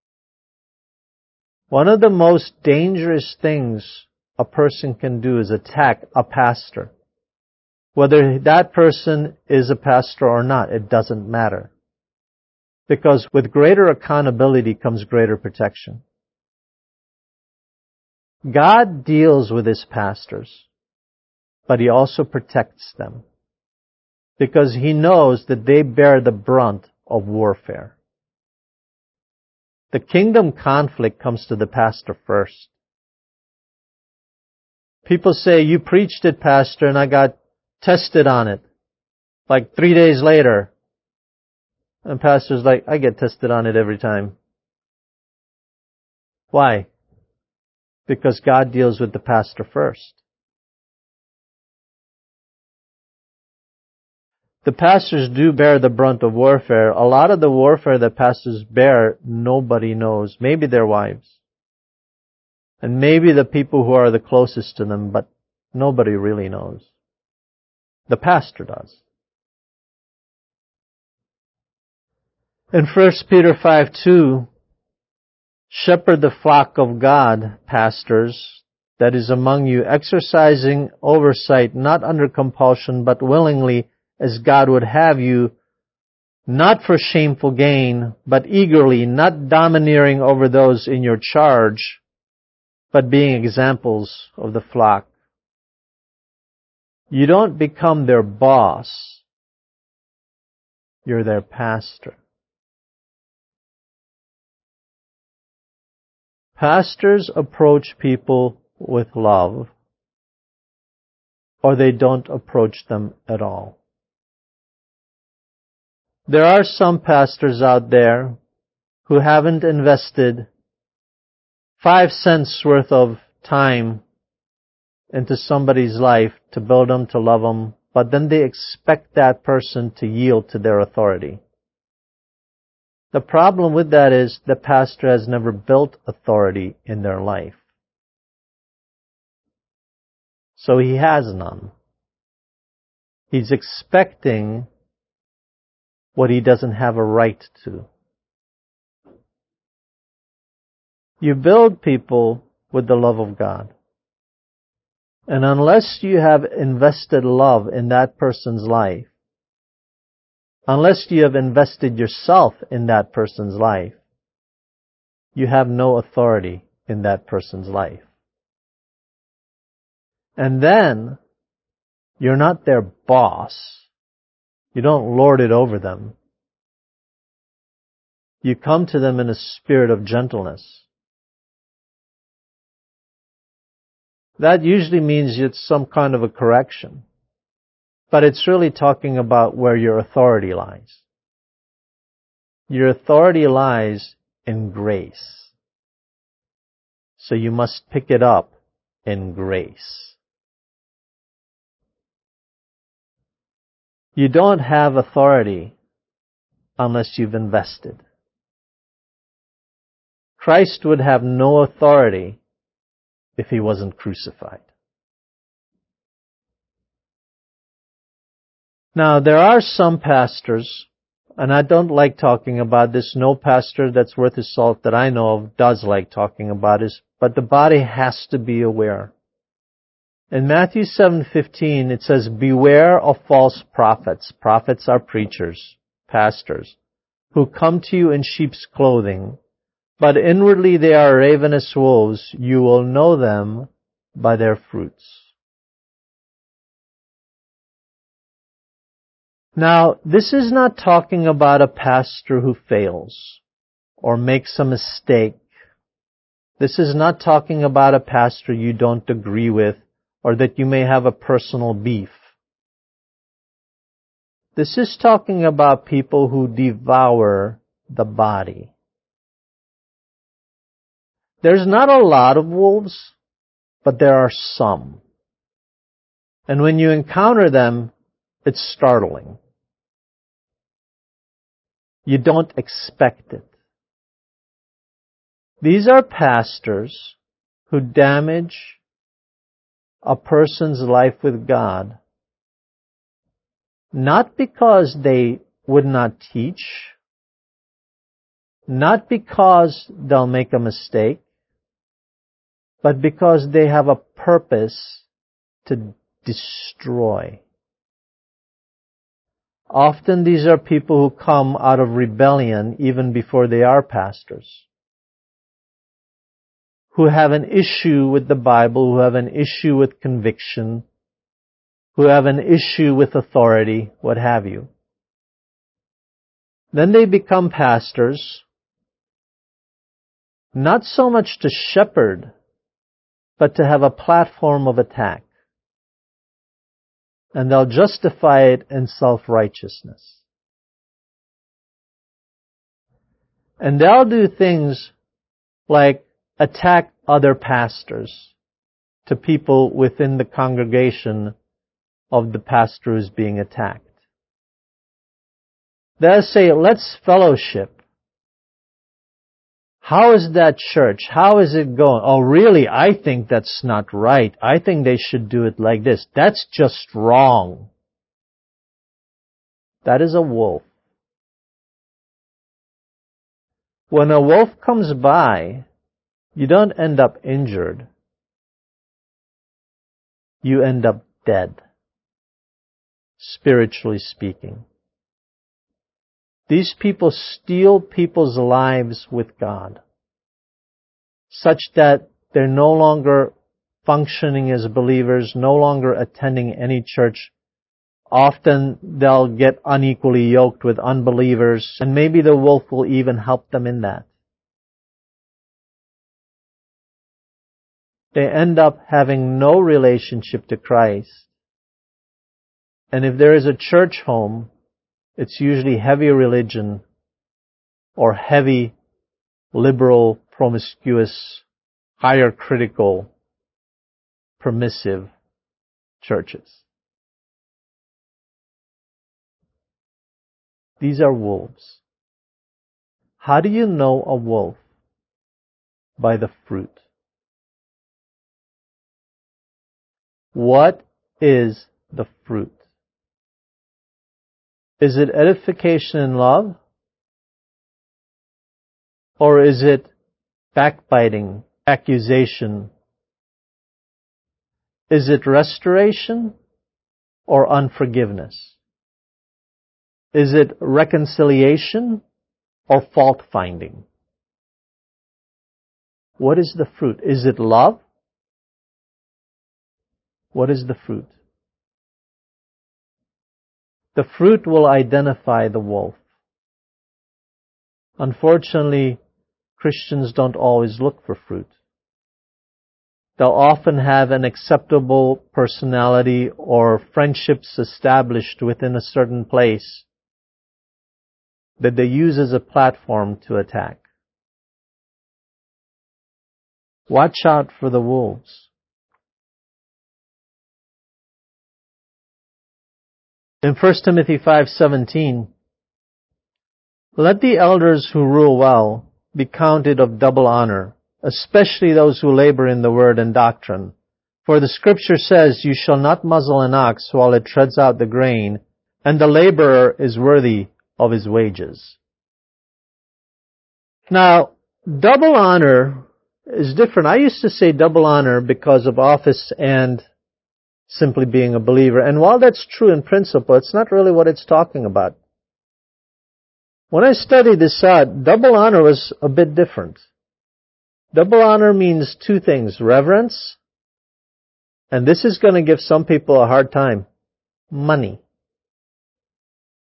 One of the most dangerous things a person can do is attack a pastor. Whether that person is a pastor or not, it doesn't matter. Because with greater accountability comes greater protection. God deals with His pastors, but He also protects them. Because He knows that they bear the brunt of warfare. The kingdom conflict comes to the pastor first. People say, you preached it, pastor, and I got tested on it. Like three days later. And pastor's like, I get tested on it every time. Why? Because God deals with the pastor first. The pastors do bear the brunt of warfare. A lot of the warfare that pastors bear, nobody knows. Maybe their wives. And maybe the people who are the closest to them, but nobody really knows. The pastor does. In First Peter five two, shepherd the flock of God, pastors, that is among you, exercising oversight, not under compulsion, but willingly, as God would have you, not for shameful gain, but eagerly, not domineering over those in your charge, but being examples of the flock. You don't become their boss. You're their pastor. Pastors approach people with love, or they don't approach them at all. There are some pastors out there who haven't invested five cents worth of time into somebody's life to build them, to love them, but then they expect that person to yield to their authority. The problem with that is the pastor has never built authority in their life. So he has none. He's expecting what he doesn't have a right to. You build people with the love of God. And unless you have invested love in that person's life, unless you have invested yourself in that person's life, you have no authority in that person's life. And then, you're not their boss. You don't lord it over them. You come to them in a spirit of gentleness. That usually means it's some kind of a correction. But it's really talking about where your authority lies. Your authority lies in grace. So you must pick it up in grace. You don't have authority unless you've invested. Christ would have no authority if He wasn't crucified. Now, there are some pastors, and I don't like talking about this. No pastor that's worth his salt that I know of does like talking about this, but the body has to be aware. In Matthew seven fifteen, it says, beware of false prophets. Prophets are preachers, pastors, who come to you in sheep's clothing, but inwardly they are ravenous wolves. You will know them by their fruits. Now, this is not talking about a pastor who fails or makes a mistake This is not talking about a pastor you don't agree with or that you may have a personal beef. This is talking about people who devour the body. There's not a lot of wolves, but there are some. And when you encounter them, it's startling. You don't expect it. These are pastors who damage a person's life with God, not because they would not teach, not because they'll make a mistake, but because they have a purpose to destroy. Often these are people who come out of rebellion even before they are pastors, who have an issue with the Bible, who have an issue with conviction, who have an issue with authority, what have you. Then they become pastors, not so much to shepherd, but to have a platform of attack. And they'll justify it in self-righteousness. And they'll do things like attack other pastors to people within the congregation of the pastor who's being attacked. They'll say, let's fellowship. How is that church? How is it going? Oh, really? I think that's not right. I think they should do it like this. That's just wrong. That is a wolf. When a wolf comes by, you don't end up injured. You end up dead, spiritually speaking. These people steal people's lives with God, such that they're no longer functioning as believers, no longer attending any church. Often they'll get unequally yoked with unbelievers, and maybe the wolf will even help them in that. They end up having no relationship to Christ. And if there is a church home, it's usually heavy religion or heavy, liberal, promiscuous, higher critical, permissive churches. These are wolves. How do you know a wolf? By the fruit. What is the fruit? Is it edification and love? Or is it backbiting, accusation? Is it restoration or unforgiveness? Is it reconciliation or fault finding? What is the fruit? Is it love? What is the fruit? The fruit will identify the wolf. Unfortunately, Christians don't always look for fruit. They'll often have an acceptable personality or friendships established within a certain place that they use as a platform to attack. Watch out for the wolves. In First Timothy five seventeen, let the elders who rule well be counted of double honor, especially those who labor in the word and doctrine. For the Scripture says, you shall not muzzle an ox while it treads out the grain, and the laborer is worthy of his wages. Now, double honor is different. I used to say double honor because of office and simply being a believer. And while that's true in principle, it's not really what it's talking about. When I studied this out, double honor was a bit different. Double honor means two things: reverence, and this is going to give some people a hard time, money.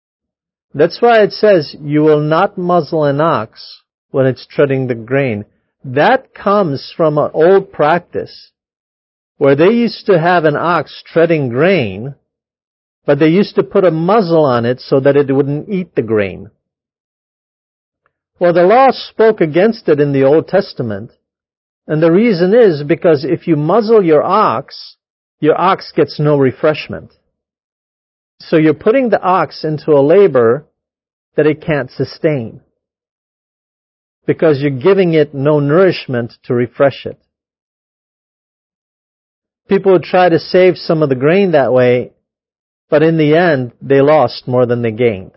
That's why it says, you will not muzzle an ox when it's treading the grain. that comes from an old practice where they used to have an ox treading grain, but they used to put a muzzle on it so that it wouldn't eat the grain. Well, the law spoke against it in the Old Testament, and the reason is because if you muzzle your ox, your ox gets no refreshment. So you're putting the ox into a labor that it can't sustain, because you're giving it no nourishment to refresh it. People would try to save some of the grain that way, but in the end, they lost more than they gained.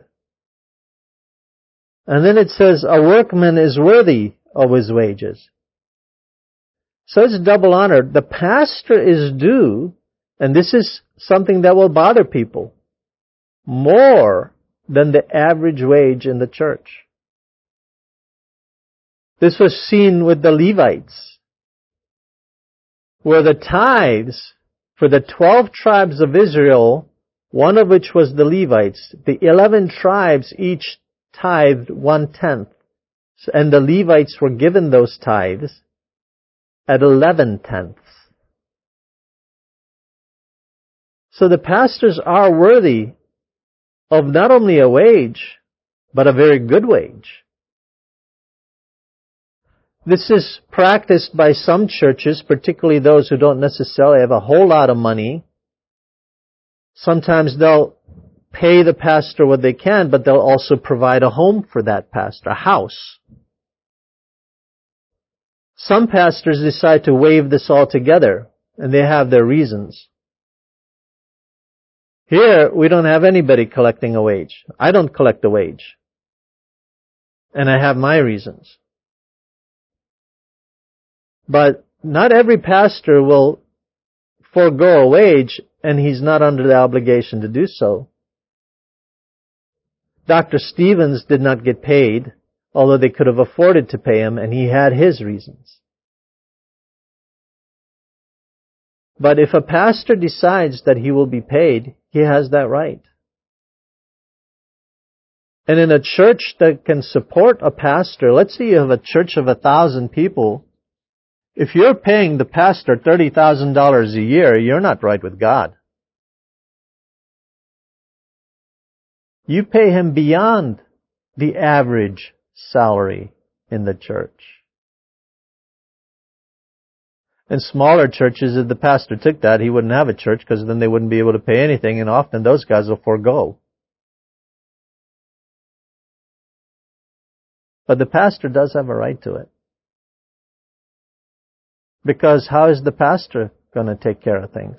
And then it says, a workman is worthy of his wages. So it's double honor. The pastor is due, and this is something that will bother people, more than the average wage in the church. This was seen with the Levites, where the tithes for the twelve tribes of Israel, one of which was the Levites, the eleven tribes each tithed one-tenth, and the Levites were given those tithes at eleven tenths. So the pastors are worthy of not only a wage, but a very good wage. This is practiced by some churches, particularly those who don't necessarily have a whole lot of money. Sometimes they'll pay the pastor what they can, but they'll also provide a home for that pastor, a house. Some pastors decide to waive this altogether, and they have their reasons. Here, we don't have anybody collecting a wage. I don't collect a wage. And I have my reasons. But not every pastor will forego a wage, and he's not under the obligation to do so. Doctor Stevens did not get paid, although they could have afforded to pay him, and he had his reasons. But if a pastor decides that he will be paid, he has that right. And in a church that can support a pastor, let's say you have a church of a thousand people, if you're paying the pastor thirty thousand dollars a year, you're not right with God. You pay him beyond the average salary in the church. In smaller churches, if the pastor took that, he wouldn't have a church, because then they wouldn't be able to pay anything, and often those guys will forego. But the pastor does have a right to it. Because how is the pastor going to take care of things?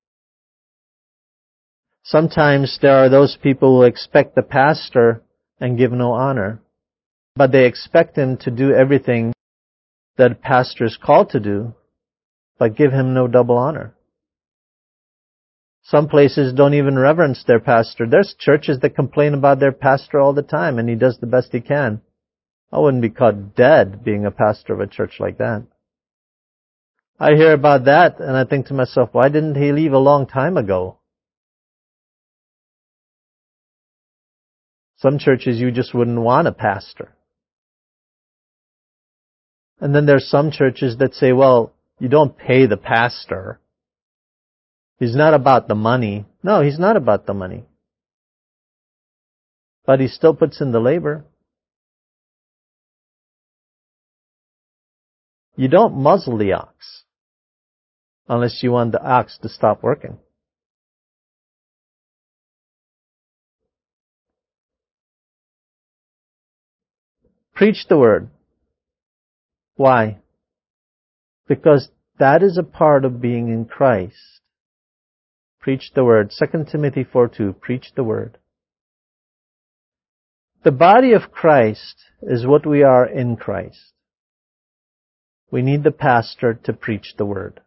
Sometimes there are those people who expect the pastor and give no honor, but they expect him to do everything that a pastor is called to do, but give him no double honor. Some places don't even reverence their pastor. There's churches that complain about their pastor all the time, and he does the best he can. I wouldn't be caught dead being a pastor of a church like that. I hear about that, and I think to myself, why didn't he leave a long time ago? Some churches you just wouldn't want a pastor. And then there's some churches that say, well, you don't pay the pastor. He's not about the money. No, he's not about the money. But he still puts in the labor. You don't muzzle the ox unless you want the ox to stop working. Preach the word. Why? Because that is a part of being in Christ. Preach the word. Second Timothy four two, preach the word. The body of Christ is what we are in Christ. We need the pastor to preach the word.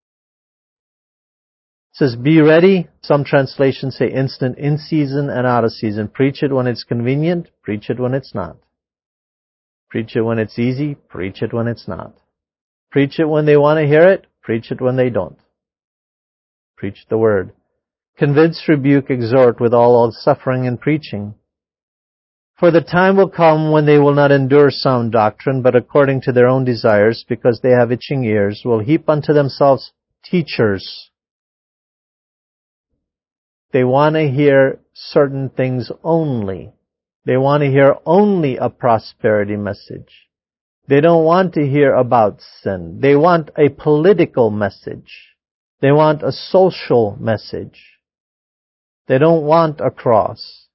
It says, be ready. Some translations say instant, in season and out of season. Preach it when it's convenient. Preach it when it's not. Preach it when it's easy. Preach it when it's not. Preach it when they want to hear it. Preach it when they don't. Preach the word. Convince, rebuke, exhort with all suffering and preaching. For the time will come when they will not endure sound doctrine, but according to their own desires, because they have itching ears, will heap unto themselves teachers. They want to hear certain things only. They want to hear only a prosperity message. They don't want to hear about sin. They want a political message. They want a social message. They don't want a cross.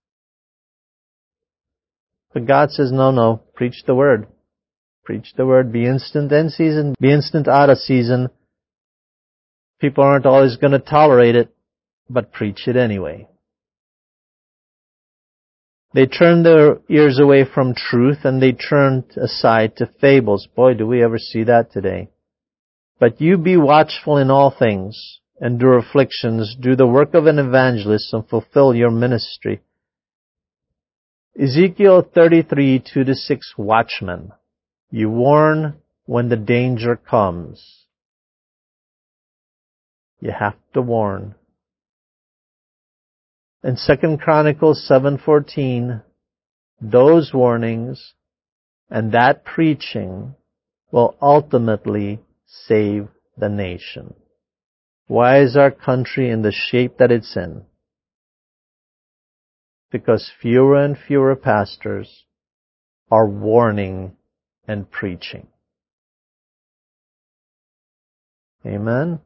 But God says, no, no, preach the word. Preach the word. Be instant in season. Be instant out of season. People aren't always going to tolerate it, but preach it anyway. They turned their ears away from truth and they turned aside to fables. Boy, do we ever see that today. But you be watchful in all things, endure afflictions, do the work of an evangelist, and fulfill your ministry. Ezekiel thirty-three, two to six, watchmen. You warn when the danger comes. You have to warn. In Second Chronicles seven fourteen, those warnings and that preaching will ultimately save the nation. Why is our country in the shape that it's in? Because fewer and fewer pastors are warning and preaching. Amen?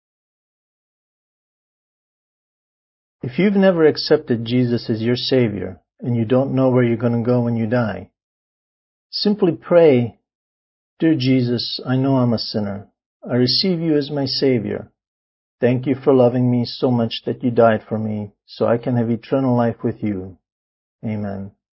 If you've never accepted Jesus as your Savior and you don't know where you're going to go when you die, simply pray, Dear Jesus, I know I'm a sinner. I receive you as my Savior. Thank you for loving me so much that you died for me so I can have eternal life with you. Amen.